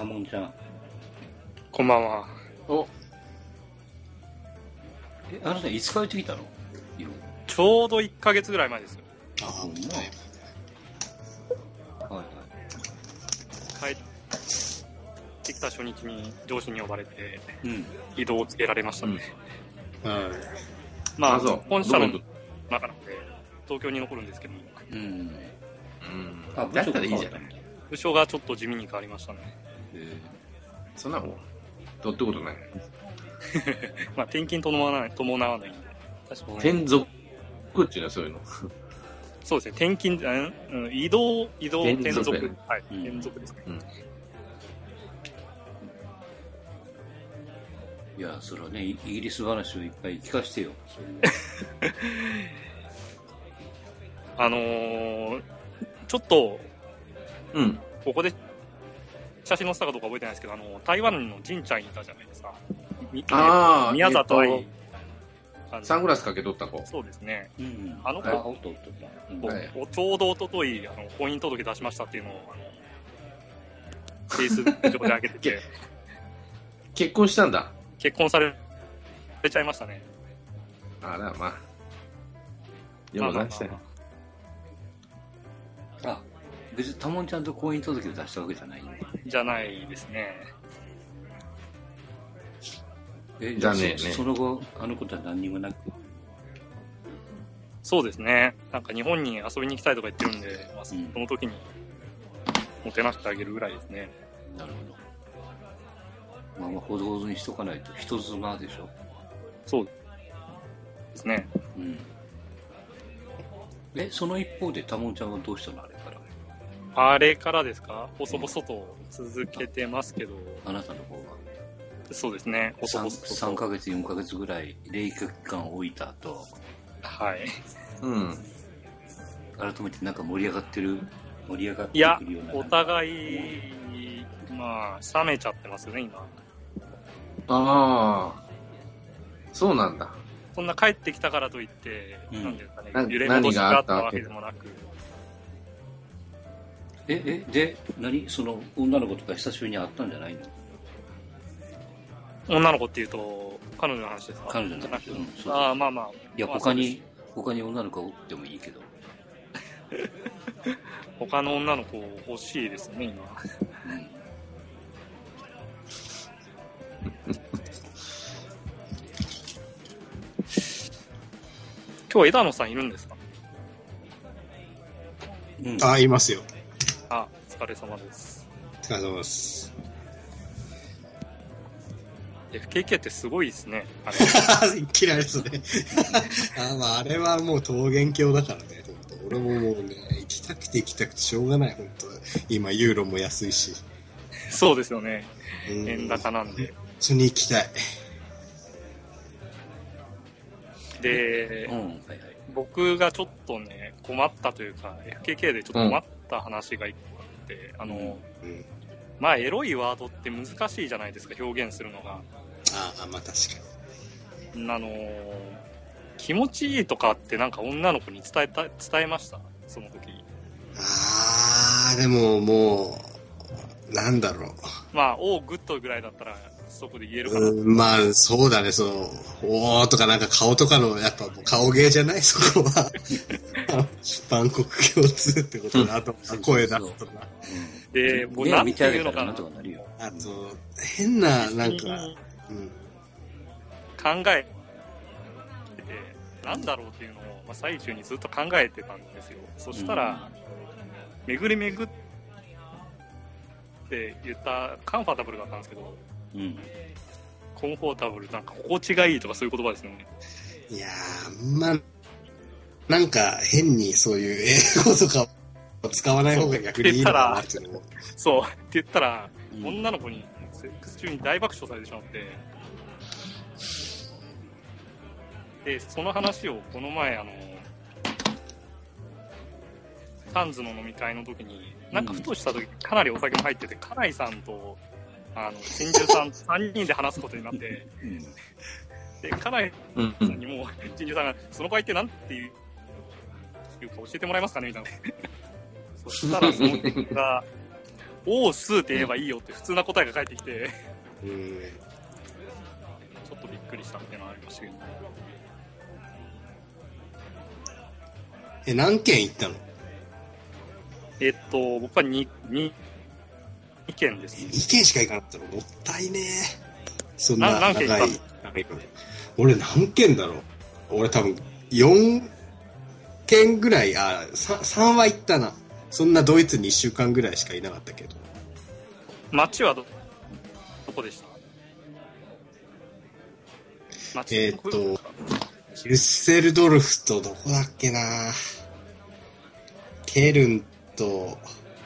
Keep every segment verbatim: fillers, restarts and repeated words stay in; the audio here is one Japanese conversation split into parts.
たもんちゃん。 こんばんは。 お、 え、あなたいつ帰ってきたの？ ちょうどいっかげつぐらい前ですよ。 ああ、はい。 はいはい。 帰ってきた初日に上司に呼ばれて、 うん、 移動をつけられましたね。 うん、はい。 まあ、 あそう本社の中なので、東京に残るんですけども。 うん。うん。 あ、部署がいいじゃない。 部署がちょっと地味に変わりましたね。 へえ。 そんなもん、どうってことない。 まあ、転勤伴わない、伴わないんで。 確かに。転属っていうのはそういうの。 そうですね、転勤、うん、移動、移動、転属。 転属はい、うん、転属ですね。うんいや、それはね、イギリス話をいっぱい聞かせてよ。 あのー、ちょっと、 うん、 ここで写真載せたかどうか覚えてないですけど、あの台湾のジンチャンにいたじゃないですか。 ああ、 宮里愛、 えっと、サングラスかけとった子。 そうですね。 うん、 あの子、 あおっとおっと、 はい、ちょうど一昨日あの婚姻届出しましたっていうのをあのフェイスブック上で上げてて結婚したんだ。 結婚されちゃいましたね。 あら、まあ。よくないしたよ。 あ、別にたもんちゃんと婚姻届を出したわけじゃないね。 じゃないですね。 え、じゃあね、そ, その後、あのことは何にもなく。 そうですね。なんか日本に遊びに行きたいとか言ってるんで、まあ、その時にもてなしてあげるぐらいですね。 うん、なるほど。まあまあ、ほどほどにしとかないと人妻でしょ。 そうですね。 うん。え、その一方でたもんちゃんはどうしたのあれから。 あれからですか？細々と続けてますけど。 あ, あなたの方はそうですね。 細々と 3, さんかげつよんかげつぐらい冷却期間を置いた後。 はい。 うん。 改めてなんか盛り上がってる盛り上がってくるような。 いや、お互いまあ冷めちゃってますよね今。 ああ、そうなんだ。 そんな帰ってきたからといって、うん、なんですかね、揺れ戻しがあったわけでもなく。 え、え、で、何その女の子とか久しぶりに会ったんじゃないの？ 女の子っていうと、彼女の話ですか？ 彼女の話。うん、そうそう。 ああ、まあまあ。 いや、他に、他に女の子おってもいいけど。 他の女の子欲しいですね、今。うん今日枝野さんいるんですか？ うん、あ、いますよ。 あ、お疲れ様です。 お疲れ様です。 エフケーケー ってすごいですね。あれ嫌いですね。あ、まあ、あれはもう桃源郷だからね。本当俺ももうね、行きたくて行きたくてしょうがない。本当今ユーロも安いし。 そうですよね。円高なんで。 普通に行きたい。 で、うんはいはい、僕がちょっとね困ったというか エフケーケー でちょっと困った話が一個あって、うん、あの、うん、まあエロいワードって難しいじゃないですか表現するのが。 ああまあ確かに。あの気持ちいいとかってなんか女の子に伝えた伝えましたその時。 ああでももうなんだろう。 まあおーグッドぐらいだったら。そこで言えるかな。 まあそうだねそのおーとかなんか顔とかのやっぱ顔芸じゃないそこは万国共通ってことだ、うん、あと声出すとかでもう何て言うのかなあと変ななんか、うん、 考えてなんだろうっていうのを、まあ、最中にずっと考えてたんですよ。そしたら、うん、巡り巡って言ったカンファタブルだったんですけどうん、コンフォータブルなんか心地がいいとかそういう言葉ですね。 いやーまあなんか変にそういう英語とかを使わない方が逆にいいのかなっていうのもそうって言ったら、うん、女の子にセックス中に大爆笑されてしまってでその話をこの前あのサンズの飲み会の時になんかふとした時かなりお酒も入ってて家内さんとあの真珠さんさんにんで話すことになって、うん、で家内さんにも真珠さんがその場合って何ていうか教えてもらえますかねみたいなそしたらその結果オースーって言えばいいよって普通な答えが返ってきて、 うん。 ちょっとびっくりしたっていうのはありましたけど。 え、何件行ったの？ えっと、僕はに、に、にけんですね。 にけんしか行かなかったのもったいねえ。そんなな何件行長いったの？ 俺何件だろう？俺多分よんけんぐらい、あ、さん, さんは行ったな。そんなドイツにいっしゅうかんぐらいしかいなかったけど。 街はど、どこでした？街えーっと、デュッセルドルフとどこだっけな、ケルンと、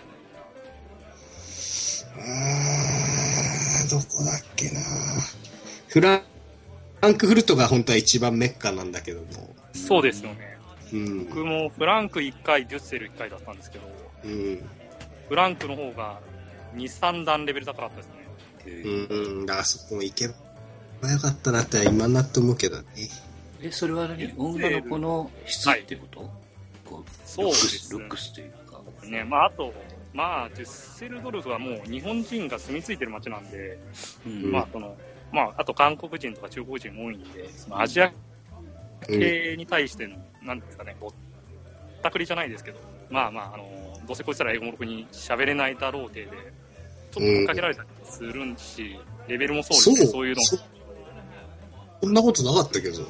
あー、どこだっけな、フランクフルトが本当は一番メッカなんだけども。 そうですよね。 うん。 僕もフランクいっかい、デュッセルいっかいだったんですけど、 うん。 フランクの方がに、さん段レベル高かったですね。 うん、だからそこ行けばよかったなって今になって思うけどね。 え、それは何？女の子の質ってこと？はい、こうそうですルックスというか。 ね、まああと、まあ、デュッセルドルフはもう日本人が住み着いてる街なんで、うん、まあその、まああと韓国人とか中国人も多いんで、そのアジア系に対しての、うん、なんですかね、ぼったくりじゃないですけど、まあまあ、あの、どうせこいつら英語もろくに喋れないだろうてで、ちょっと追っかけられたりするし、うん、レベルもそうですね、そういうのそ。そんなことなかったけど。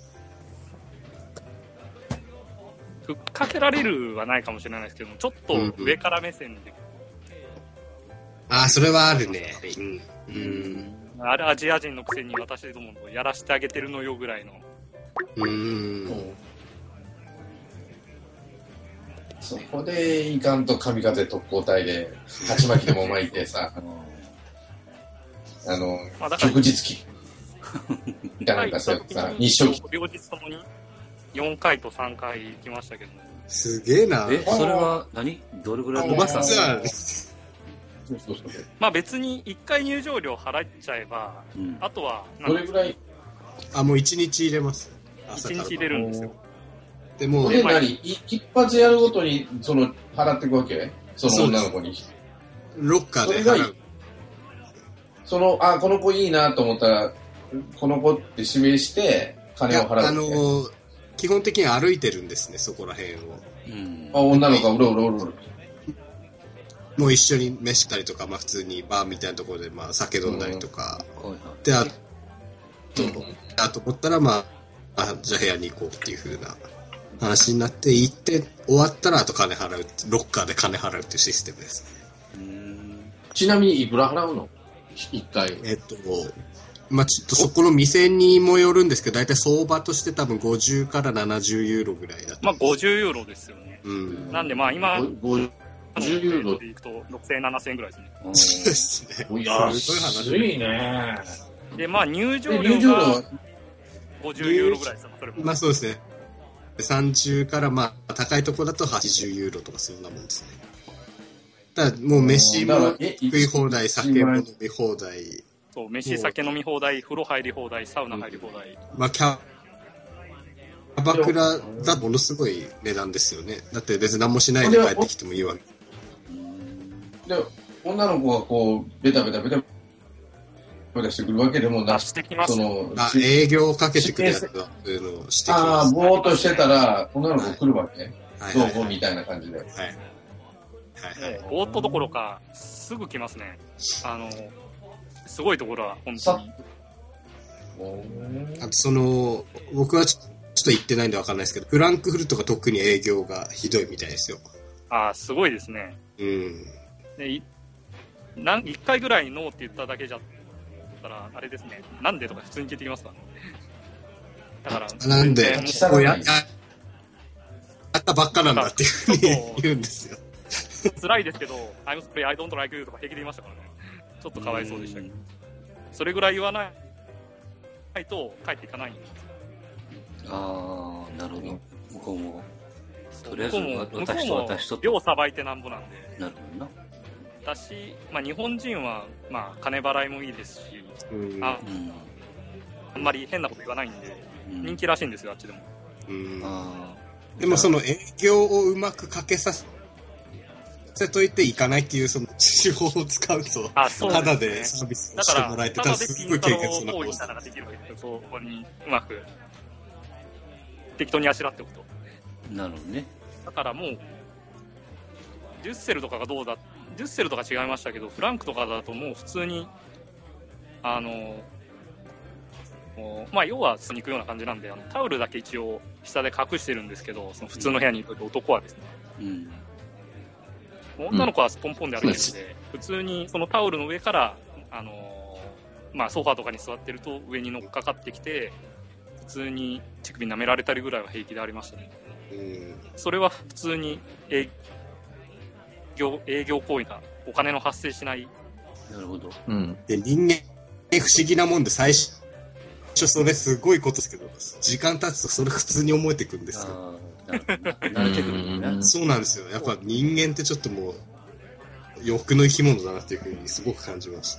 ふっかけられるはないかもしれないですけども、ちょっと上から目線で。 うん、ああ、それはあるね。うん。 うん。あれアジア人のくせに私どもとやらせてあげてるのよぐらいの。 うーん。 そこでいかんと神風特攻隊で鉢巻きでも巻いてさ、あの、まあ、旭日記みたいなんかさ、日照期。 両日ともによんかいとさんかい行きましたけど。 すげえな。 え、それは何？どれぐらいのバスツアー？ そうそうそう。 まあ別にいっかい入場料払っちゃえば、うん、あとはどれぐらい？ あ、もういちにち入れます。 いちにち入れるんですよ。 でも、これ何？一発やるごとにその払っていくわけ？その女の子に。 ロッカーで払う。 その、あ、この子いいなと思ったら、この子って指名して金を払うわけ？あのー、 基本的に歩いてるんですね、そこら辺を。 うん、あ、女の子がうろうろうろうろ。 もう一緒に飯したりとか、まあ普通にバーみたいなところでまあ酒飲んだりとか。うん、で、あと、うん、あと思ったらまあ、あ、じゃあ部屋に行こうっていう風な話になって、行って終わったらあと金払う、ロッカーで金払うっていうシステムですね。 うん、ちなみにいくら払うの？一回。 えっと、まあちょっとそこの店にもよるんですけど、だいたい相場として多分ごじゅうからななじゅうユーロぐらいだと。 まあごじゅうユーロですよね。 うん。 なんでまあ今、 ごじゅうユーロで行くとろくせんえん、ななせんえんぐらいですね。 そうですね。 いや、安いね。 で、まあ入場料がごじゅうユーロぐらいですよ、それも。 まあそうですね。さんじゅうからまあ高いところだとはちじゅうユーロとかそんなもんですね。ただもう飯も食い放題、酒も飲み放題。 そう、飯、酒飲み放題、風呂入り放題、サウナ入り放題。 まあキャバクラだとものすごい値段ですよね。だって別に何もしないで帰ってきてもいいわけ。 で、女の子がこう、ベタベタベタベタしてくるわけでもなく、 してきます。 その、あ、営業をかけてくるやつだというのをしてきます。 ああ、ぼーっとしてたら、女の子来るわけ、はい、どうもみたいな感じで。はい。 はいはい。ぼーっとどころか、すぐ来ますね。あの、すごいところは、本当に。 あとその、僕はちょっと行ってないんでわかんないですけど、フランクフルトが特に営業がひどいみたいですよ。 ああ、すごいですね。 うん。 で、い、なん、一回ぐらいノーって言っただけじゃったら、あれですね。なんでとか普通に聞いてきますか？だから、 なんで、もうや、やったばっかなんだっていうふうに言うんですよ。 辛いですけど、I'm sorry, I don't like you とか平気で言いましたからね。ちょっとかわいそうでしたけど。それぐらい言わないと帰っていかないんです。 ああ、なるほど。向こうも、とりあえず私と私と。量さばいてなんぼなんで。 なるほどな。 だし、まあ日本人は、まあ金払いもいいですし、うん、あ、うん、あんまり変なこと言わないんで、うん、人気らしいんですよ、あっちでも。 うん、あでもその営業をうまくかけさせせといていかないっていうその手法を使うと、 あ、そうですね、 ただでサービスをしてもらえて、ただすごい経験するな。 多いみたいなのができるわけですよ。そこにうまく適当にあしらっておくと。 なるほどね。 だからもうデュッセルとかがどうだ、デュッセルとか違いましたけど、フランクとかだともう普通にあのまあ要は普通に行くような感じなんで、あのタオルだけ一応下で隠してるんですけど、その普通の部屋にいる男はですね。うん。女の子はポンポンで歩いてるんで、うん、普通にそのタオルの上から、あのー、まあソファーとかに座ってると上に乗っかかってきて、普通に乳首舐められたりぐらいは平気でありましたね。うん、それは普通に営業、営業行為がお金の発生しない。 なるほど。 うん。で、人間、不思議なもんで最初、それすごいことですけど、時間経つとそれ普通に思えてくるんですよ。慣れてくるんだね。そうなんですよ。やっぱ人間ってちょっともう欲の生き物だなっていうふうにすごく感じました。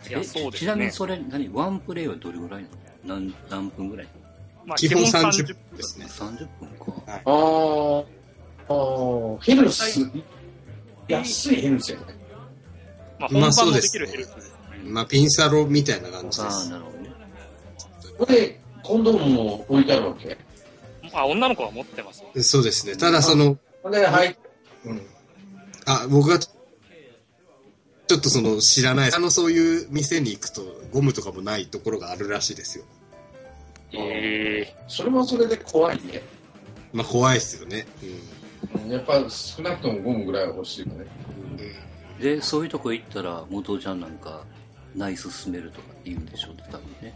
いや、そうですね。 ちなみにそれ何ワンプレイはどれぐらいなの？何何分ぐらい？ まあ、基本さんじゅっぷんですね。 さんじゅっぷんか。 はい、ああ、ヘルス安いヘルスやね。 まあ本番もできるヘルスですね。 まあピンサロみたいな感じです。 ああ、なるほどね。 これコンドームも置いてあるわけ？ あ、女の子は持ってます。 そうですね。ただその、 で、はい。うん。 あ、僕がちょっとその知らない、あのそういう店に行くとゴムとかもないところがあるらしいですよ。 へえ。 それもそれで怖いね。 まあ怖いですよね。 うん。やっぱ少なくともゴムぐらいは欲しいよね。 うん。で、そういうとこ行ったら元ちゃんなんかナイス進めるとかって言うんでしょうね、多分ね。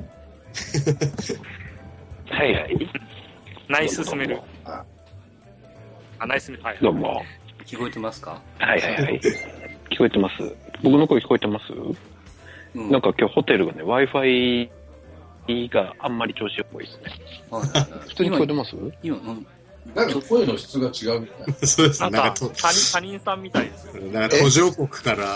はいはい。 ナイス進める。あ、ナイス進める。はい。 どうも。 聞こえてますか？ はいはいはい。聞こえてます。僕の声聞こえてます？うん、なんか今日ホテルがね、Wi-Fi があんまり調子良くないですね。はいはいはい、普通に聞こえてます？ 今、今なんか声の質が違うみたいな。 そうですね。 なんか他人、他人さんみたいですよ。 なんか途上国から。 やっ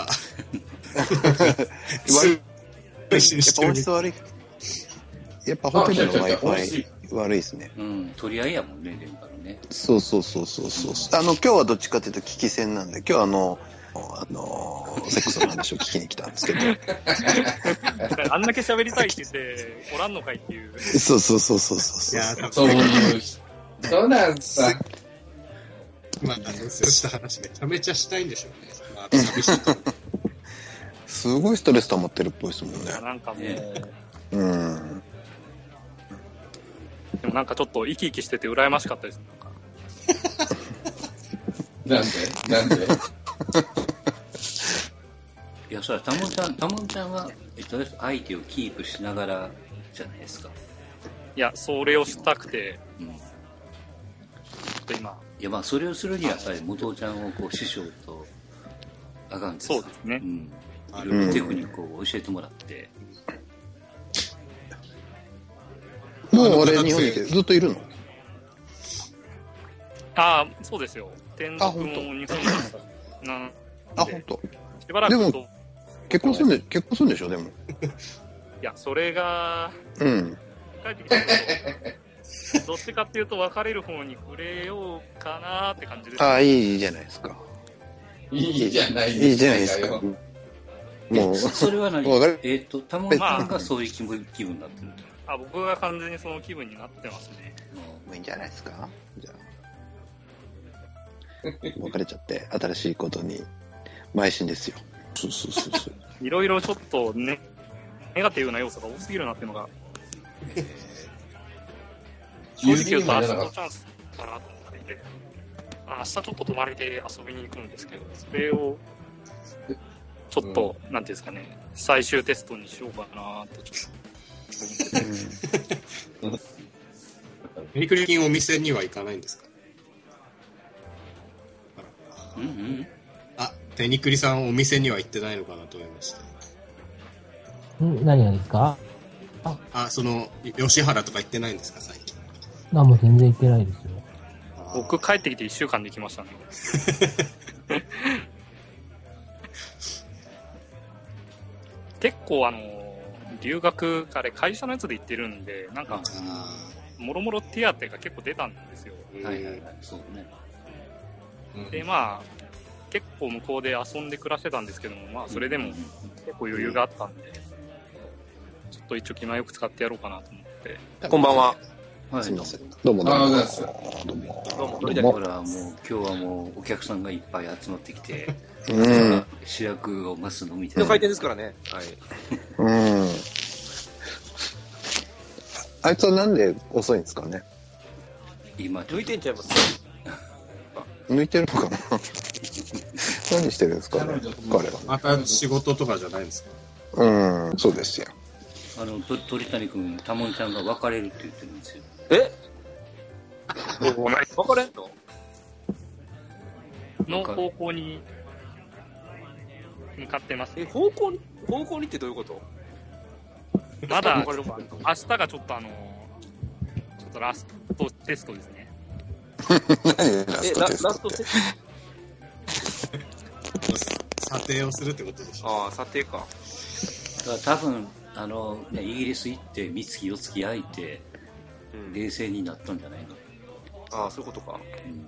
ぱ音質悪い。やっぱホテルの Wi-Fi 悪いですね。 うん、取り合いやもんね、電波のね。 そうそうそうそうそう。あの、今日はどっちかというと聞き戦なんで、今日はあの、あの、セックスの話を聞きに来たんですけど。 あんだけ喋りたいって言って、おらんのかいっていう。 そうそうそうそうそう。 いや、そういう人なんさ。 まあ、あの、そうした話めちゃめちゃしたいんでしょうね。まあ、寂しいと。 すごいストレス溜まってるっぽいですもんね。 なんかもう、うん。 でもなんかちょっと生き生きしてて羨ましかったです。 なんでなんでいや、それはタモンちゃん、タモンちゃんは、えっと、相手をキープしながらじゃないですか。 いや、それをしたくて、うん。今。 いや、まあ、それをするにはやっぱり元ちゃんをこう師匠とあかんです。 そうですね。 うん。いろいろテクニックを教えてもらって。 もう俺日本にずっといるの？ ああ、そうですよ。転属も日本になあ、本当。 しばらくと。 でも結婚するんで結婚するんでしょでも。 いや、それが。 うん。 帰ってきたけど、どっちかっていうと別れる方に触れようかなって感じです。 ああ、いいじゃないですか。 いいじゃないですか。 いいじゃないですか。 もうそれは何？えっとタモンさんがそういう気分気分になってる。 あ、僕が完全にその気分になってますね。 もういいんじゃないですか。じゃあ別れちゃって新しいことに邁進ですよ。そうそうそうそう。 いろいろちょっとねネガティブな要素が多すぎるなっていうのが。正直言うと明日のチャンスかなと思っていて、明日ちょっと泊まりで遊びに行くんですけど、それをちょっと、うん、なんていうんですかね、最終テストにしようかなとちょっと思ってて。 メリクリキンお店には行かないんですか？ うんうん。 あ、テニクリさんお店には行ってないのかなと思いました。 ん何がですか？ あ、あその吉原とか行ってないんですか最近？ あ、もう全然行ってないですよ。 僕帰ってきていっしゅうかんできましたね。結構あの留学から会社のやつで行ってるんで、なんかもろもろ手当が結構出たんですよ。 はいはいはい、そうね。 でまあ結構向こうで遊んで暮らしてたんですけども、まあそれでも結構余裕があったんで、ちょっと一応気前よく使ってやろうかなと思って。 こんばんは。 はい、 すみません。どうもどうも。どうも。 どうも。 どうも。ほら、もう今日はもうお客さんがいっぱい集まってきて、 うん。 主役を増すのみたいな。 回転ですからね。はい。 うん。あいつはなんで遅いんですかね。 今抜いてんちゃいます抜いてるのかな何してるんですかね、彼は。 また仕事とかじゃないんですか。 うん、そうですよ。 あの、と鳥谷君、たもんちゃんが別れるって言ってるんですよ。 え別れんのの方向に向かってます。 え、方向に、方向にってどういうことまだ、明日がちょっとあの、ちょっとラストテストですね。 何ラストテストって。ラストテスト査定をするってことでしょ。 ああ、査定か。 だから多分、あの、ね、イギリス行って、三月四月焼いて、うん、冷静になったんじゃないの。 ああ、そういうことか。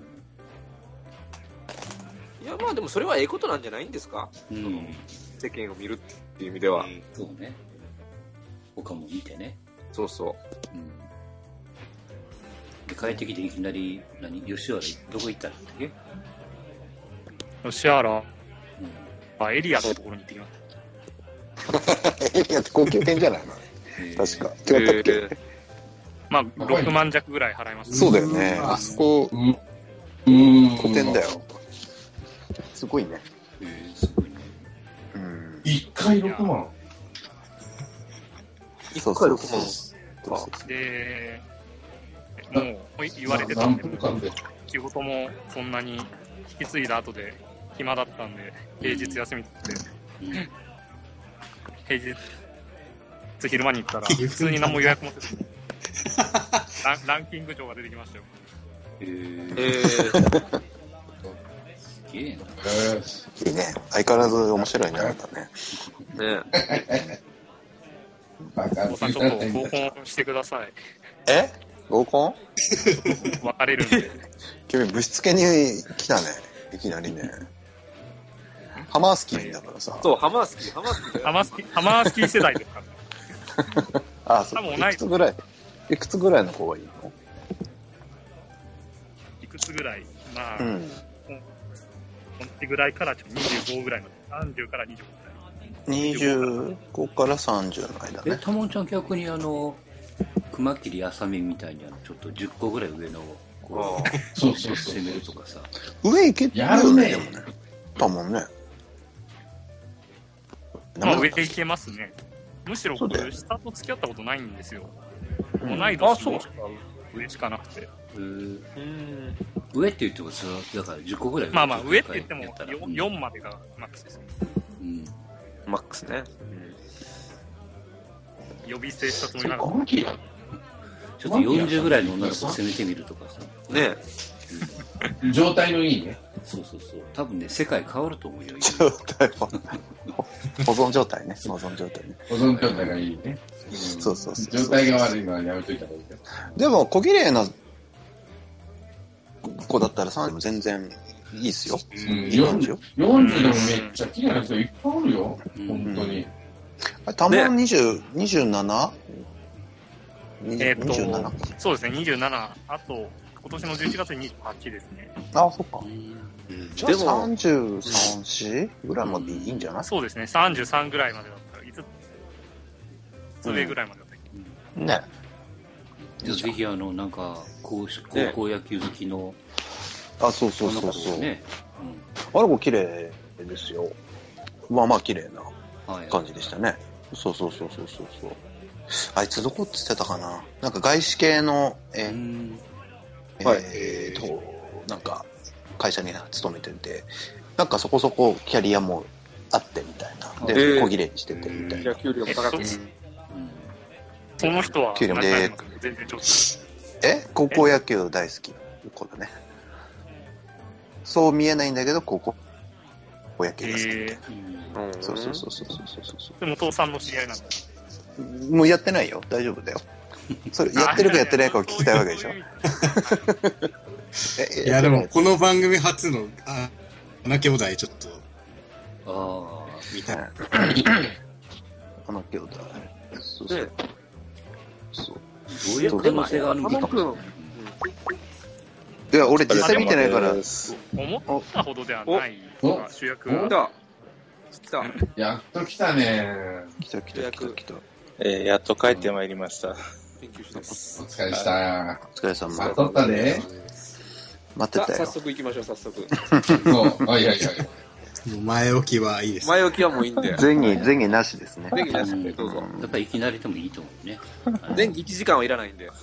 うん、いや、まあでもそれはええことなんじゃないんですか、うん、世間を見るっていう意味では。うん、 そうね。他も見てね。 そうそう。 うんで帰ってきていきなり、何、吉原どこ行ったんだっけ？ 吉原、うん、あ、エリアってところに行ってきました。エリアって高級店じゃないの確か。違ったっけ、えー、 まあ、ろくまん弱ぐらい払います、 ね。そうだよね。あそこ、うん、古典だよ。すごいね。 えー、すごいね。 うん。いっかいろくまん。 いっかいろくまん。 で、もう言われてたんで、仕事もそんなに引き継いだ後で暇だったんで、平日休みって、平日昼間に行ったら、普通に何も予約もせずにラン、ランキング上が出てきましたよ。 へー。 えー、 すげえな。 いいね。相変わらず面白いね、なんだね。 ねお父さん、ちょっと合コンしてください。 え合コン別れるんで。 君、ぶしつけに来たね。いきなりね。ハマースキーだからさ。 そう、ハマースキー、ハマースキー。 ハマースキー、ハマースキー世代ですからね。 あ、そう。いくつぐらい、いくつぐらいの子がいいの？ いくつぐらいまあ、うん。このぐらいからにじゅうごぐらいまで。さんじゅうからにじゅうごぐらい。 にじゅうごからさんじゅうの間ね。 え、たもんちゃん逆にあの、熊切あさみみたいにあのちょっとじゅっこぐらい上のこうそうそうそう攻めるとかさ上行けるよねでもねたもんねまあ上行けますねむしろ僕下と付き合ったことないんですよ、うん、同い年の上しかなくてうん上って言ってもさだからじゅっこぐらいまあまあ上って言っても 4, よんまでがマックスですよ、 うん、マックスね、 うん、呼び捨てしたつもりなのちょっとよんじゅうぐらいの女の子攻めてみるとかさ。 ねえ。うん、状態のいいね。 そうそうそう。多分ね、世界変わると思うよ。 状態保存状態ね。保存状態ね。 保存状態がいいね。 うん、そうそうそう。 状態が悪いのはやめといた方がいいよ。 でも、小綺麗な子だったらさんじゅうも全然いいっすよ。 うん、よんじゅう。よんじゅうでもめっちゃ綺麗な人いっぱいおるよ。うん、本当に。 あ、たまににじゅう、にじゅうなな？ えー、っと、そうですね、にじゅうなな、あと、今年のじゅういちがつににじゅうはちですね。 ああ、そっか。うん、じゃあさんじゅうさん、よんぐらいまでいいんじゃない？ そうですね、さんじゅうさんぐらいまでだったら、いつつ上ぐらいまでだったら、 うん、ね。 じゃあぜひ、あの、なんか、高校野球好きの、ね、 あ、そうそうそうそう。ね、うん、あれも綺麗ですよ。まあまあ綺麗な感じでしたね。はい、そうそうそうそうそうそう。あいつどこって言ってたかななんか外資系の、えーえーはい、えーと、なんか会社に勤めてて、なんかそこそこキャリアもあってみたいな。で、えー、小切れにしててみたいな。 給料も高くて。 その人は、 給料で、 全然上手。 え高校野球大好きな子だね。そう見えないんだけど、高校野球が好きみたいな。えー、そうそうそうそうそうそうそう。 でも、父さんの知り合いなんだ。 もうやってないよ。大丈夫だよ。それ、やってるかやってないかを聞きたいわけでしょ。 いや、でも、この番組初の、あ花兄弟ちょっと、 ああ、 みたいな。 花兄弟。そうそう。そう。 どういう可能性があるのか。 いや、俺実際見てないから。 思ったほどではない主役が。 来た。来た。 やっと来たね。 来た来た来た来た。 えー、やっと帰ってまいりました。 研究室です。お疲れした。 お疲れ様。 待っとったね。 待ってたよ。 早速行きましょう、早速。 そう。あ、いやいやいや。 前置きはいいです。 前置きはもういいんで。 前儀、前儀なしですね。 前儀なしで、どうぞ。 やっぱりいきなりでもいいと思うね。 前儀いちじかんはいらないんで。よ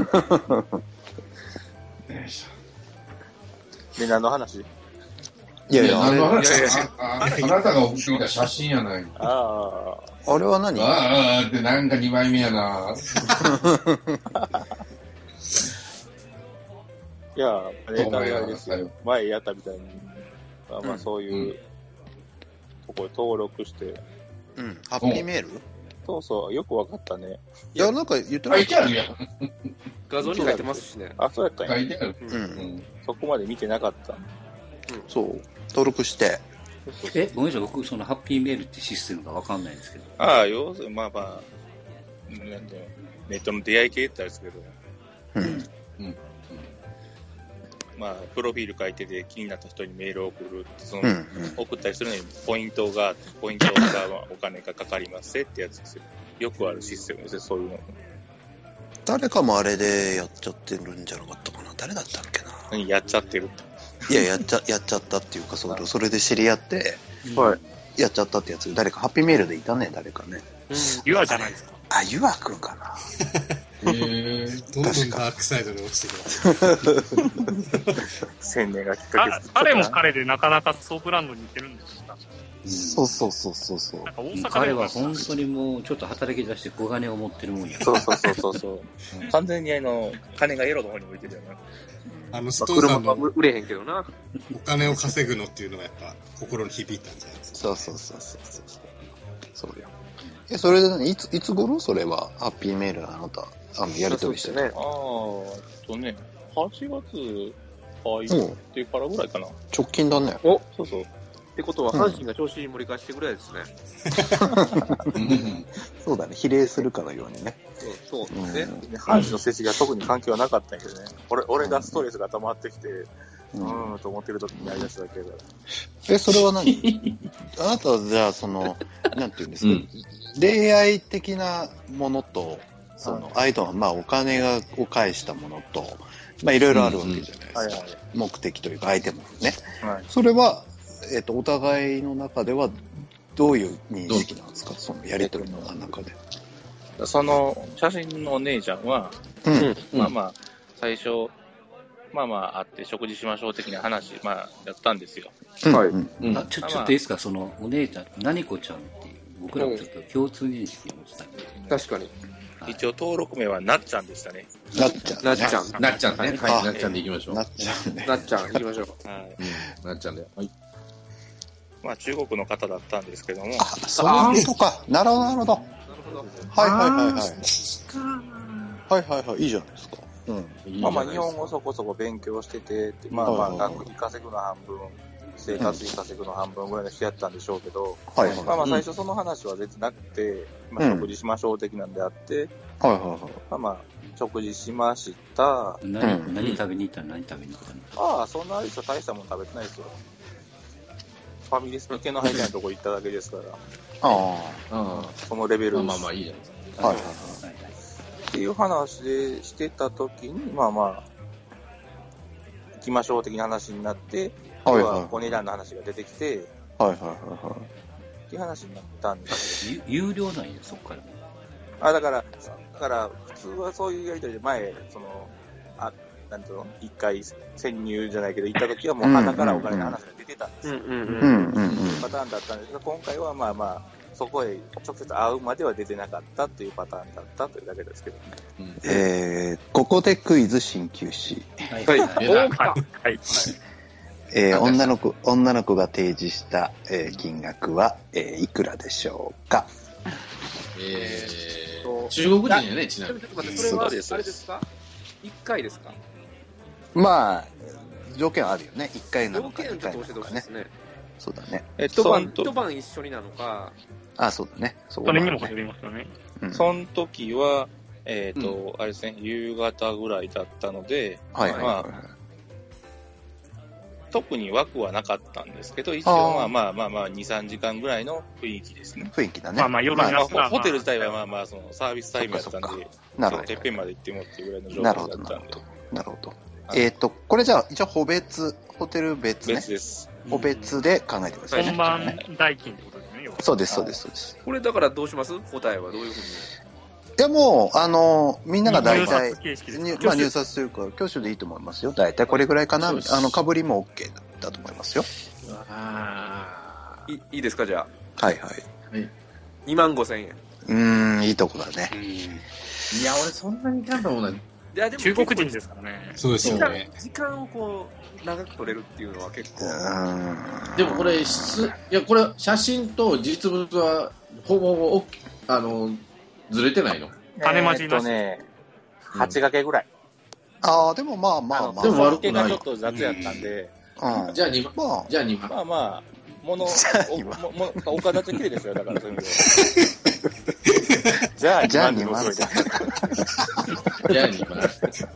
いしょ。で、何の話？ いやいや、 あれ、あなたが送ってきた写真やない。 ああ。あれは何？ ああ、ってなんかにまいめやな。 いや、あれあれですよ。前やったみたいに、まあまあそういうとこ登録して。 うん、ハッピーメール？ そうそう、よくわかったね。 いや、なんか言って書いてあるやん。 画像に書いてますしね。 あ、そうやったんや。 書いてある。 うん。 そこまで見てなかった。 そう。登録して。 え、ごめんなさい、僕、そのハッピーメールってシステムがわかんないんですけど。 ああ、要するに、まあまあ、なんてネットの出会い系ってあるんですけど。 うん。うん。 まあ、プロフィール書いてて気になった人にメールを送るって、その、うんうん、送ったりするのにポイントが、ポイントがお金がかかりますってやつですよ。よくあるシステムですよ、そういうの。 誰かもあれでやっちゃってるんじゃなかったかな。誰だったっけな。 何やっちゃってるって。 いや、やっちゃ、やっちゃったっていうか、それ、それで知り合って、はい。やっちゃったってやつ、誰か、ハッピーメールでいたね、誰かね。 うん、ユアじゃないですか。 あ、ユアくんかな。 へぇどんどんダークサイドに落ちてきます。 宣伝がきっかけです。 彼も彼でなかなかソープランドに行ってるんですか？ そうそうそうそうそう。 なんか大阪彼は本当にもうちょっと働き出して小金を持ってるもんや。 そうそうそうそうそう。完全にあの、金がエロの方に向いてるよな。 あの、ストーさんの売れへんけどな。 お金を稼ぐのっていうのがやっぱ心に響いたんじゃないですか。 そうそうそうそうそう。そうよ。え、それで何いつ、いつ頃それは、ハッピーメールあなた、あの、やりとりしてね。 ああ、とね、はちがつ入ってからぐらいかな。 直近だね。 お、そうそう。 ってことは、阪神が調子に盛り返してぐらいですね。 そうだね、比例するかのようにね。 そう、そうですね。阪神の成績は特に関係はなかったんやけどね。俺、俺がストレスが溜まってきて、うーんと思ってる時にやりだしただけだから。 え、それは何あなたはじゃあ、その、なんていうんですか、うん、恋愛的なものと、その、相手の、まあ、お金がを返したものと、まあ、いろいろあるわけじゃないですか。うんうんはいはい、目的というか、相手もね。はい、それは、えっと、お互いの中では、どういう認識なんですか、そのやりとりの中で。 その、写真のお姉ちゃんは、うん、まあまあ、最初、まあまあ、会って食事しましょう的な話、まあ、やったんですよ。 はい。うん、あちょ、ちょっといいですか、その、お姉ちゃん、何子ちゃんっていう、僕らもちょっと共通認識を持ってたんで。 確かに。 はい、一応、登録名はなっちゃんでしたね。 なっちゃん。 なっちゃん。 なっちゃんね。はい、なっちゃんで行きましょう。 なっちゃんね。 なっちゃん行きましょう。 はい。 なっちゃんで。はい。 まあ、中国の方だったんですけども。 あ、そういうことか。なるほど、なるほど。 なるほど。 はいはいはいはい。はいはいはい。いいじゃないですか。 うん。まあまあ、日本語そこそこ勉強してて、まあまあ、学費稼ぐの半分、生活費稼ぐの半分ぐらいの人やったんでしょうけど、はい。まあまあ、最初その話は全然なくて、まあ、食事しましょう的なんであって、 はいはいはい。 まあまあ、食事しました。 何、何食べに行ったの？何食べに行ったの？ああ、そんなあれですよ、大したもの食べてないですよ。ファミレスの池の入らないとこ行っただけですから。 ああ、うん。そのレベルです。 まあまあいいじゃないですか。はいはいはい。 っていう話でしてた時に、まあまあ、行きましょう的な話になって、はいはい、お値段の話が出てきて、 はいはいはいはい。 っていう話になったんですよ。有料なんや、そっから。 あ、だから、だから、普通はそういうやりとりで前、その、あ、なんていうの、一回潜入じゃないけど、行った時はもう鼻からお金の話が出てたんですよ。うんうんうん。パターンだったんですが、今回はまあまあ、そこへ直接会うまでは出てなかったっていうパターンだったというだけですけどね。 うん、えー、ここでクイズ鍼灸師。 はい。はい。はい。 えー、女の子、女の子が提示した、えー、金額は、えー、いくらでしょうか？ えー、中国人やね、ちなみに。 ちょっと待って、それは、あれですか？いっかいですか？ まあ、 条件あるよね。いっかいなのかにかいなのかね。 そうだね。 え、一晩、一晩一緒になのか。 あ、そうだね。 それにも入りますよね。 その時は、えっと、あれですね、夕方ぐらいだったので、 はいはい。まあ特に枠はなかったんですけど、一応まあまあまあまあ、に、さんじかんぐらいの雰囲気ですね。 雰囲気だね。 まあまあ夜になったら、 ホテル自体はまあまあ、そのサービスタイムやったんで、 なるほど。 てっぺんまで行ってもっていうぐらいの状況だったんで。 なるほど。なるほど。えっと、これじゃあ、一応、個別、ホテル別ね。 別です。 個別で考えてくださいね。 本番代金ってことですね、 そうです、そうです、そうです。 これだからどうします？答えはどういうふうに？ いやもう、あの、みんなが大体、まあ入札というか、挙手でいいと思いますよ。大体これぐらいかな。あの、被りも OK だと思いますよ。 ああ。いいいですか、じゃあ。はいはい。 にまんごせんえん。 うーん、いいとこだね。 いや、俺そんなにいかんと思うな。 いやでも中国人ですからね。 そうですよね。 時間をこう、長く取れるっていうのは結構。 でもこれ、質、いや、これ、写真と実物は、ほぼほぼ、あの、ずれてないの？ 種まじなし。 ね、はち掛けぐらい。 ああ、でもまあまあまあ。 でも悪くない。 ちょっと雑やったんで。 うん。 じゃあにまん。じゃあにまん。 まあまあ、もの、お、お金って綺麗ですよ、だからそういう意味で。じゃあじゃあにまん。 じゃあにまん。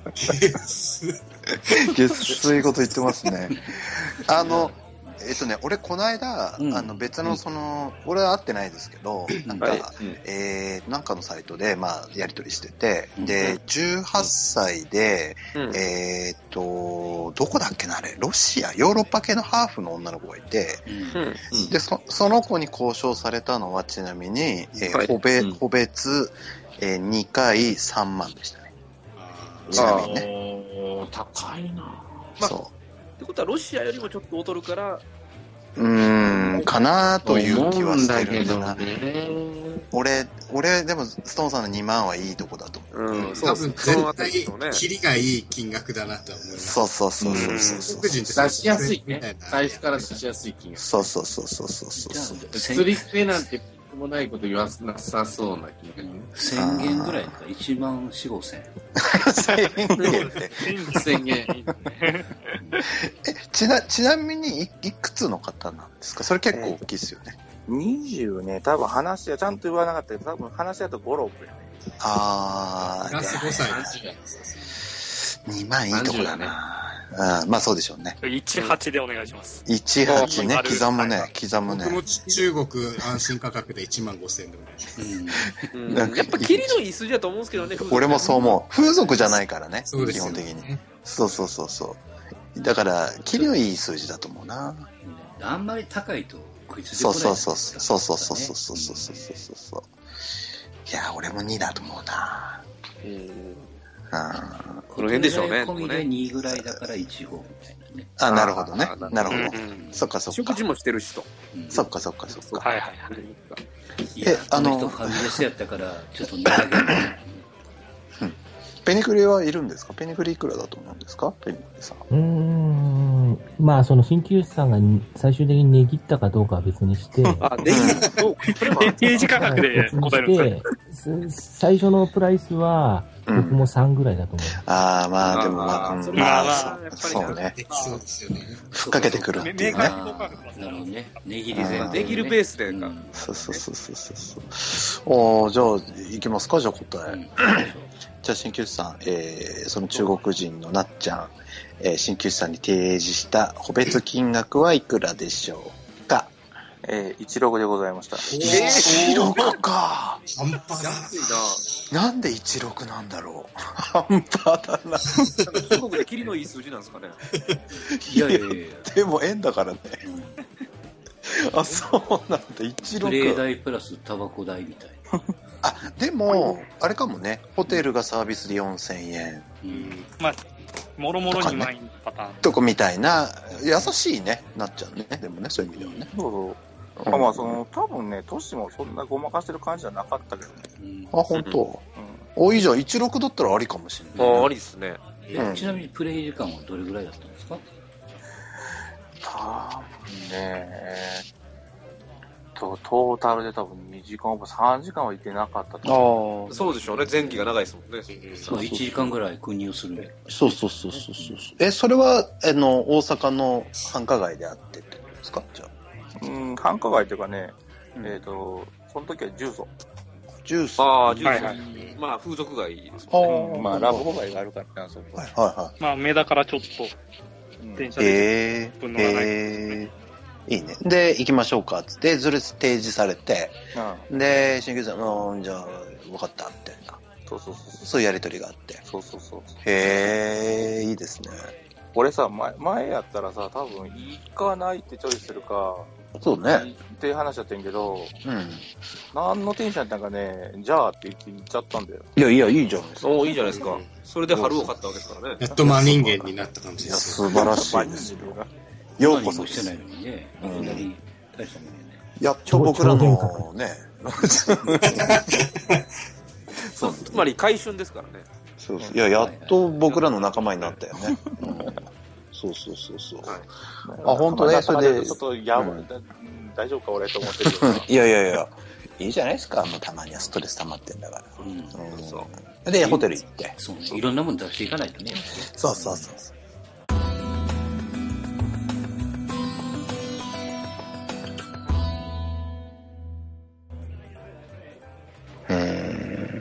ゲス、そういうこと言ってますね。あの、えっとね、俺この間、うん、あの別のその、うん、俺は会ってないですけど、なんか、はい、えー、なんかのサイトで、まあ、やり取りしてて、うん、で、じゅうはっさいで、うん、えー、っと、どこだっけなあれ、ロシア、ヨーロッパ系のハーフの女の子がいて、うん、で、そ、その子に交渉されたのはちなみに、えーはい、個別、個別、えー、にかいさんまんでしたね。ちなみにね。 高いな。 まあ、そう。 ってことはロシアよりもちょっと劣るから、 うーん、かなという気はしてるんだな。俺、俺、でも、ストーンさんのにまんはいいとこだと思う。 うん、多分全体、キリがいい金額だなと思います。 そうそうそうそうそう。 出しやすいね。財布から出しやすい金額。 そうそうそうそうそうそう。 釣り手なんて、もないこと言わなさそうな気がする。せんえんぐらいか、いちまんよん、ごせん。 せんえんって。 せんえん。 え、ちな、ちなみにい、いくつの方なんですか？それ結構大きいですよね。 えー、にじゅうね、多分話はちゃんと言わなかったけど、多分話だとご、ろくやね。 あー。 プラスごさい。 にまんいいとこだな。あまあそうでしょうね。 いちはちでお願いします。 いちはちね、刻むね、刻むね。 僕も中国安心価格でいちまんごせんえんでお願いします。 うん、やっぱキリのいい数字だと思うんですけどね。 俺もそう思う。風俗じゃないからね。 そうです基本的に。そうそうそうそう。だから、キリのいい数字だと思うな。 あんまり高いと食いついてこない。 そうそうそう。そうそうそうそうそうそうそうそうそう。いや、俺もにだと思うな。 うんあこの辺でしょうね。 込みでにぐらいだからいちごみたいなね。 あ、なるほどね。なるほど。そっかそっか。 食事もしてるしと。 そっかそっかそっか。 はいはいはい。 え、あの人ファミレスやったから、ちょっと値上げ。 ペニクリはいるんですか？ペニクリいくらだと思うんですか？ペニクリさん。 うーん。まあ、その鍼灸師さんが最終的に値切ったかどうかは別にして。 あ、値切ったどうか。 提示価格で答えるんですね。最初のプライスは、僕もさんぐらいだと思います。 うん、ああ、まあ、でもまあ、うん、まあ、そうね。 そうですよね。 ふっかけてくるっていうね。 なるほどね。値切りで。 値切るベースでか。 そうそうそうそうそう。おー、じゃあ、いきますか、じゃあ答え。じゃあ、鍼灸師さん、えー、その中国人のなっちゃん、えー、鍼灸師さんに提示した個別金額はいくらでしょうか？ えー、いちろくでございました。 いちろくか。 半端だ。 安いな。なんでいちろくなんだろう。半端だな。 中国でキリのいい数字なんですかね。 いやいやいや。でも円だからね。あ、そうなんだ。いちろく。 プレイ代プラスタバコ代みたいな。 あ、でも、あれかもね。ホテルがサービスでよんせんえん。 うん。まあ、もろもろにまん円パターン。 とこみたいな、優しいね、なっちゃうね。でもね、そういう意味ではね。 そうそう。あまあ、その、多分ね、都市もそんなごまかしてる感じじゃなかったけどね。 あ、本当。うん。お、いいじゃん。いちろくだったらありかもしれない、 ね。あ、ありっすね。 え、ちなみにプレイ時間はどれぐらいだったんですか？ 多分ね、 と、トータルで多分にじかん、さんじかんはいてなかったと思う。ああ。そうでしょうね。前期が長いですもんね。 そう、いちじかんぐらい訓入するね。 そうそうそうそうそう。え、それは、あの、大阪の繁華街であってってことですか？じゃあ。 うん、繁華街というかね、うん、えっ、ー、と、その時は重曹。 重曹。 ああ、重曹。はいはい、まあ、風俗街ですもんね。 まあ、ラブホ街があるからな、そこ。 はいはいはい。 まあ、梅田からちょっと、電車で分のがないですね。 いいね。で、行きましょうかっつって、それ提示されて、うん、で、新旧さん、うん、じゃあ、分かった、みたいな。 そうそうそう。 そういうやりとりがあって。 そうそうそう。 へー、いいですね。 俺さ、前、前やったらさ、多分、行かないってチョイスするか、 そうね。 っていう話だったんやけど、 うん。 何のテンションやったんかね、じゃあって言って行っちゃったんだよ。 いやいや、いいじゃないですか。 おいいじゃないですか。それで春を買ったわけですからね。 やっと真人間になった感じです。 素晴らしいですよ。ようこそしてないのにね。いきなり大したもんね。 やっと僕らのね。 そう、つまり回春ですからね。 そうそう。いや、やっと僕らの仲間になったよね。そうそうそうそう。あ、本当ね、それで。 ちょっとやばい、大丈夫か俺と思ってるけど。 いやいやいや、いいじゃないですか。もうたまにはストレス溜まってんだから。うん。そう。で、ホテル行って。 そうね。いろんなもの出していかないとね。 そうそうそう。うん。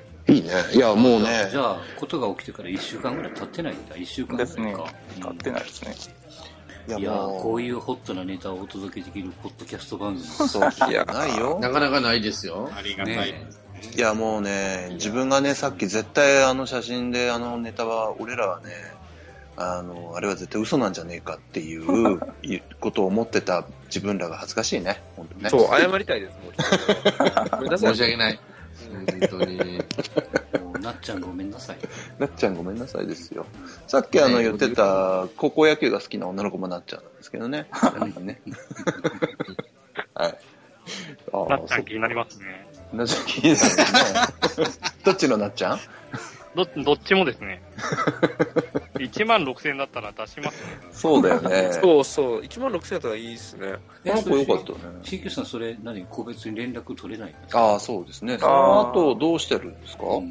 いいね。いや、もうね。 じゃあ、ことが起きてからいっしゅうかんぐらい経ってないんだ。いっしゅうかんぐらいか。 ですね。経ってないですね。 いや、いやこういうホットなネタをお届けできるポッドキャスト番組。 そう、いや、ないよ。 なかなかないですよ。 ありがたい。ね、 いや、もうね、自分がね、さっき絶対あの写真であのネタは、俺らはね、あの、あれは絶対嘘なんじゃねえかっていうことを思ってた自分らが恥ずかしいね。本当ね。 そう、謝りたいです、もう。 ごめんなさい。申し訳ない。本当に。 なっちゃんごめんなさい。 なっちゃんごめんなさいですよ。さっきあの言ってた高校野球が好きな女の子もなっちゃうんですけどね。ねはい。 なっちゃん気になりますね。 なっちゃん気になりますね。どっちのなっちゃん？ ど、どっちもですね。いちまんろくせんえんだったら出しますね。 そうだよね。 そうそう。いちまんろくせんえんだったらいいですね。 この子よかったね。 新旧さん、それ何個別に連絡取れないんですか？ああ、そうですね。その後どうしてるんですか？うん、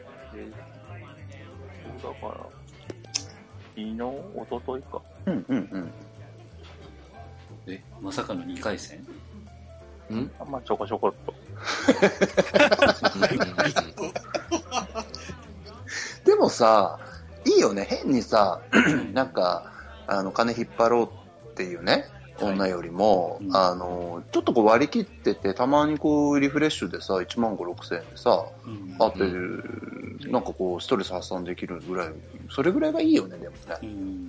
だから、昨日、おとといか。 うんうんうん。 え、まさかのにかい戦？ ん？あまあ、ちょこちょこっと。 でもさ、いいよね。変にさ、なんか、あの、金引っ張ろうっていうね、女よりも、はい、あの、ちょっとこう割り切ってて、たまにこう、リフレッシュでさ、いちまんごせんろくせんえんでさ、うん、あって、なんかこう、ストレス発散できるぐらい、それぐらいがいいよね、でもね。うん、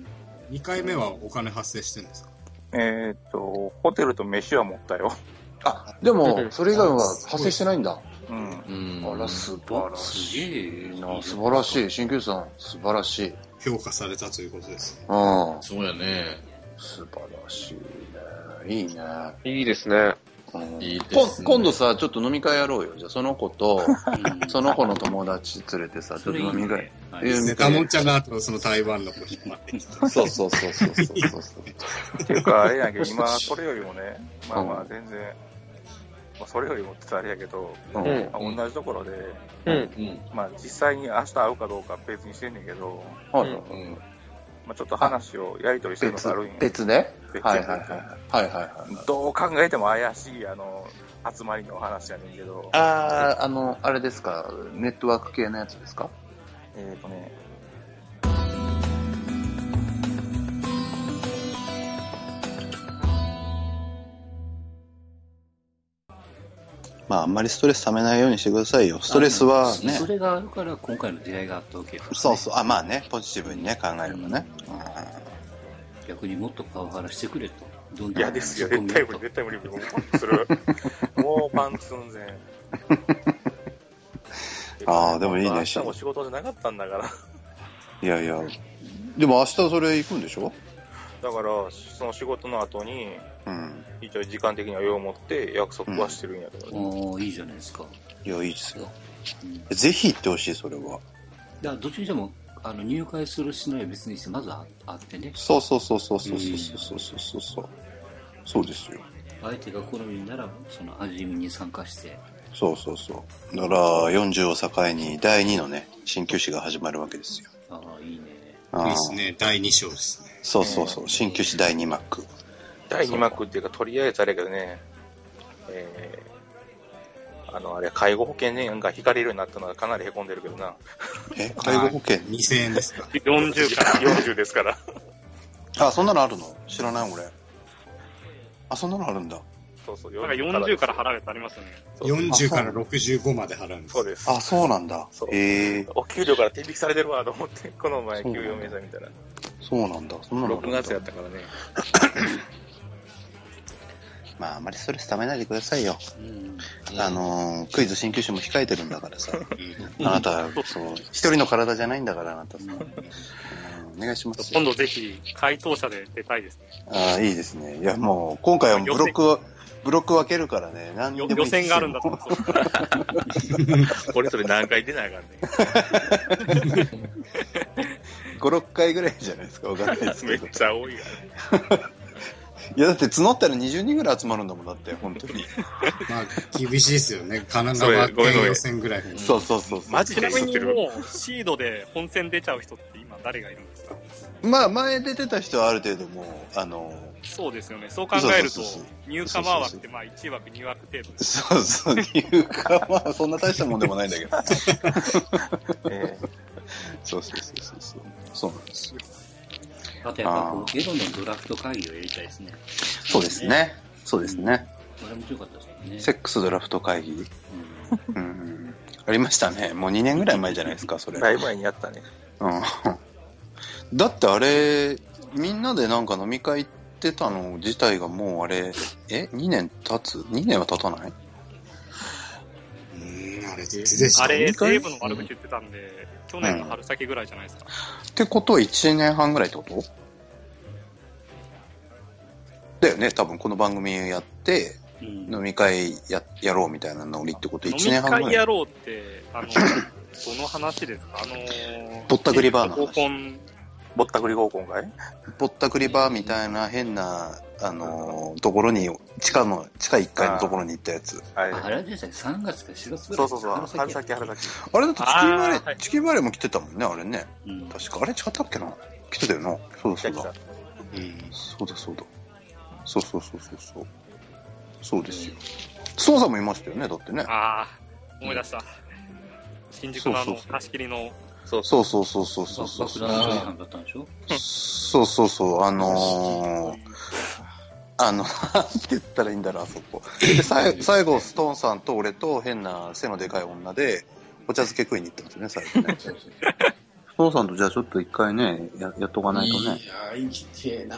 にかいめはお金発生してるんですか？ えーっと、ホテルと飯は持ったよ。 あ、でも、それ以外は発生してないんだ。 うん。 うん、あら、素晴らしいな。素晴らしい。新旧さん、素晴らしい。 評価されたということです。 うん。 そうやね。 素晴らしいね。いいね。 いいですね。 うん、いいですね。今度さ、ちょっと飲み会やろうよ。じゃあ、その子と、その子の友達連れてさ、ちょっと飲み会。 ネタモンちゃんがあとその台湾の子引っ張ってきた。 そうそうそうそうそうそう。 っていうか、あれやけど、今、それよりもね、まあまあ、全然、まあ、それよりもって言ったらあれやけど、うん、同じところで、うん、まあ、実際に明日会うかどうか別にしてんねんけど、 はい、 うん、まあ、ちょっと話をやり取りしてるのがあるんや。 別ね。はいはいはい。はいはいはい。 どう考えても怪しい、あの、集まりの話やねんけど。 ああ、あの、あれですか、ネットワーク系のやつですか？ えっとね、 まあ、あんまりストレス溜めないようにしてくださいよ。ストレスはね。 それがあるから今回の出会いがあったわけよ、ね。 そうそう。あ、まあね、ポジティブにね、考えればね。うん、 逆にもっとパワハラしてくれと。 どんどん嫌ですよ、絶対無理、絶対無理。もうパンツする。もうパンツ寸前。 ああ、でもいいね。 明日も仕事でなかったんだから。 いやいや。でも明日それ行くんでしょ？ だから、その仕事の後に、うん、一応時間的には余裕を持って約束はしてるんやけど、 ね。うん、おー、いいじゃないですか。 いや、いいですよ。うん、ぜひ行ってほしい、それは。 だからどっちにしても、あの、入会するしないは別にして、まず会ってね。 そうそうそうそうそうそうそうそうそう。そうですよ。 相手が好みなら、その味見に参加して。 そうそうそう。だからよんじゅうを境にだいにのね、鍼灸師が始まるわけですよ。 ああ、いいね。 いいですね。だいに章ですね。 そうそうそう。鍼灸師だいに幕。 だいに幕っていうか、とりあえずあれやけどね、えー、あの、あれ、介護保険年が引かれるようになったのはかなり凹んでるけどな。 え、介護保険にせんえんですか？ よんじゅうからよんじゅうですから。 あ、そんなのあるの？知らない俺。あ、そんなのあるんだ。 そうそう。なんかよんじゅうから払うやつありますよね。 よんじゅうからろくじゅうごまで払うんです。 そうです。 あ、そうなんだ。へえ。 お給料から天引きされてるわと思って、この前給与明細見たら。 そうなんだ。そんなのあるんだ。 ろくがつやったからね。 まあ、あまりストレス溜めないでくださいよ。うん、あのー、クイズ鍼灸師も控えてるんだからさ。あなた、そう、一人の体じゃないんだから、あなたさ。うん、お願いしますよ。 今度ぜひ、回答者で出たいですね。 ああ、いいですね。いや、もう、今回はブロックは、ブロック分けるからね、何でもいい予選があるんだと思う。 俺それ何回出ないからね。 ご、ろっかいぐらいじゃないですか、分かんないですけど。 めっちゃ多いから。いや、だって募ったらにじゅうにんぐらい集まるんだもん、だって、本当に。 まあ、厳しいですよね。神奈川県予選ぐらい。 そうそうそう。 マジでちなみにもう、シードで本戦出ちゃう人って今誰がいるんですか？ まあ、前出てた人はある程度もう、あの、 そうですよね。そう考えると、ニューカマー枠ってまあいち枠、に枠程度です。 そうそう、ニューカマー、そんな大したもんでもないんだけど。えー、そうそうそうそうそう。そうなんですよ。 あとやっぱこう、エロのドラフト会議をやりたいですね。 そうですね。そうですね。 あれも強かったですよね。 セックスドラフト会議。うん。うん、ありましたね。もうにねんぐらい前じゃないですか、それ。 だいぶ前にやったね。 うん。だってあれ、みんなでなんか飲み会行ってたの自体がもうあれ、え ?に 年経つ ?に 年は経たない？ うーん、あれ、全あれ、西武の悪口言ってたんで、うん、去年の春先ぐらいじゃないですか。 うん、ってことはいちねんはんぐらいってことだよね、多分この番組やって、うん、飲み会 や, やろうみたいなノリってこといちねんはんぐらい。 飲み会やろうって、あの、その話ですか？あのー、 ぼったくりバーの話。 ぼったくり合コンかい？ ぼったくりバーみたいな変な、あのー、ところに、地下の、地下いっかいのところに行ったやつ。 あれ、あれでしたっけ？さんがつかしがつぐらい。 そうそうそう、春先、春先。 あれだってチキンバレー、チキンバレーも来てたもんね、あれね。うん、確か。あれ違ったっけな？来てたよな。そうだそうだ。うん。そうだそうだ。そうそうそうそうそう。そうですよ。ストーンさんもいましたよね、だってね。 ああ、思い出した。新宿のあの、貸し切りの。 そうそうそうそうそうそうそう。そうそうそう、あのー、あの、なんて言ったらいいんだろう、あそこ。で、最後、ストーンさんと俺と変な背のでかい女で、お茶漬け食いに行ってますね、最後ね。ストーンさんとじゃあちょっと一回ね、や、やっとかないとね。 いやー、生きてえな。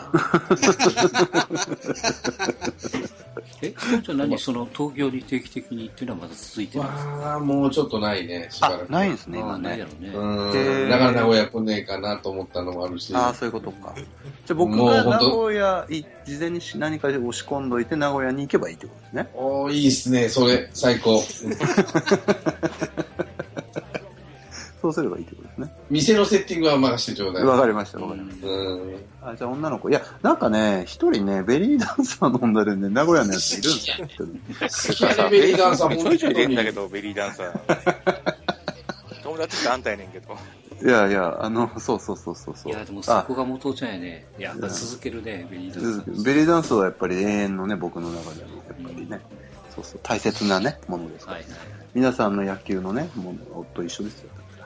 え、それじゃ何その東京に定期的にっていうのはまだ続いてるんですか？ まあ、もうちょっとないね、しばらく。 ないんですね、今ね。 うん。だから名古屋来ねえかなと思ったのもあるし。 ああ、そういうことか。じゃあ僕が名古屋、事前に何かで押し込んどいて名古屋に行けばいいってことですね。 おー、いいっすね、それ、最高。 そうすればいいってことですね。 店のセッティングは任せてちょうだい。 わかりました、わかりました。うん。あ、じゃあ女の子。いや、なんかね、一人ね、ベリーダンサー飲んだるんで、名古屋のやついるんですよ。 好きやね、ベリーダンサー。 ちょいちょい出んだけど、ベリーダンサー。友達ってあんたやねんけど。 いやいや、あの、そうそうそうそうそう。 いや、でもそこが元ちゃんやね。いや、続けるね、ベリーダンサー。 ベリーダンスはやっぱり永遠のね、僕の中でも、やっぱりね、そうそう、大切なね、ものですから。はい、皆さんの野球のね、ものと一緒ですよ。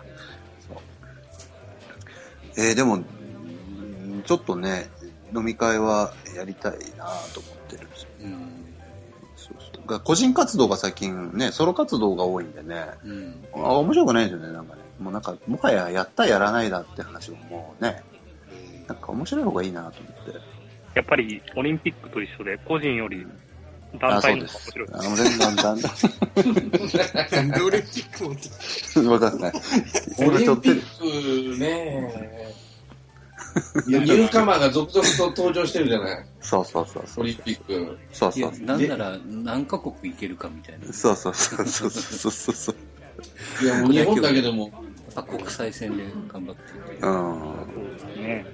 えー、でも、ちょっとね、飲み会はやりたいなと思ってるんですよ。うん、そうそう。個人活動が最近ね、ソロ活動が多いんでね、うん、あ面白くないんですよね、なんかね。もうなんか、もはややったやらないだって話ももうね、なんか面白い方がいいなと思って。 やっぱりオリンピックと一緒で、個人より団体の方が面白い。 あ、そうです。あの、団体。 なんでオリンピック持ってきたわかんない。 オリンピックねニューカマーが続々と登場してるじゃない。 そうそうそうそう。 オリンピック。 そうそう。 なんなら何カ国行けるかみたいな。 そうそうそうそうそうそうそう。 いやもう日本だけでも。 あ、国際戦で頑張ってる。うん。 そうですね。